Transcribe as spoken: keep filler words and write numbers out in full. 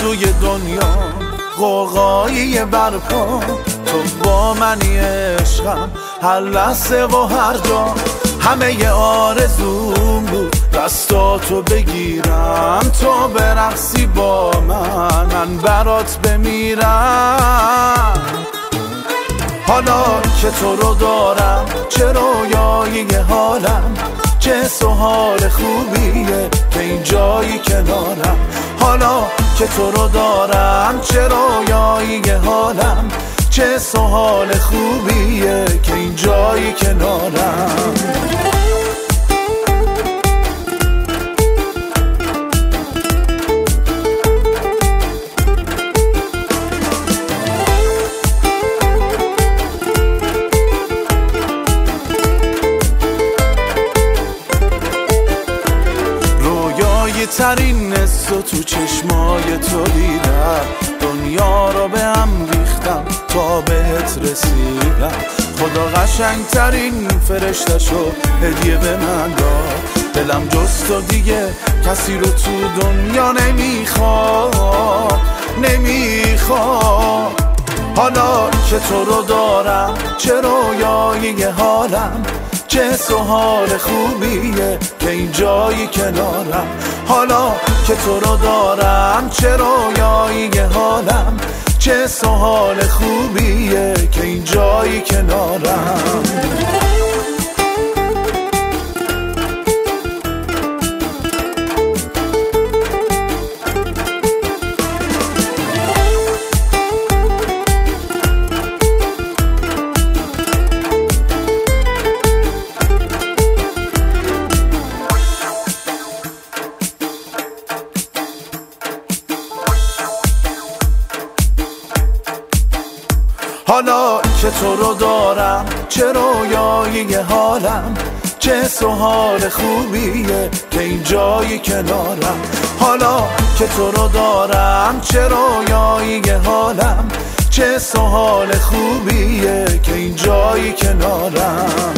توی دنیا قوقایی برپا، تو با منی عشقم هر لحظه و هر جا. همه ی آرزوم بود دستاتو بگیرم، تو برقصی با من من برات بمیرم. حالا که تو رو دارم چه رویایی حالم، چه حس و حال خوبیه که این جایی کنارم. حالا که تو رو دارم چه رویایی حالم، چه حس و حال خوبیه که این جایی کنارم. ترین نسو تو چشمای تو دیدم، دنیا رو به هم ریختم تا بهت رسیدم. خدا قشنگ ترین فرشتشو هدیه به من داد، دلم جز تو دیگه کسی رو تو دنیا نمیخواد نمیخواد. حالا که تو رو دارم چه رویایی حالم، چه حس و حال خوبیه که این جایی کنارم. حالا که تو رو دارم چه رویایی حالم، چه حس و حال خوبیه که این جایی کنارم. حالا که تو رو دارم چه رویایی حالم، چه حس و حال خوبیه که این جایی کنارم. حالا که تو رو دارم چه رویایی حالم، چه حس و حال خوبیه که این جایی کنارم.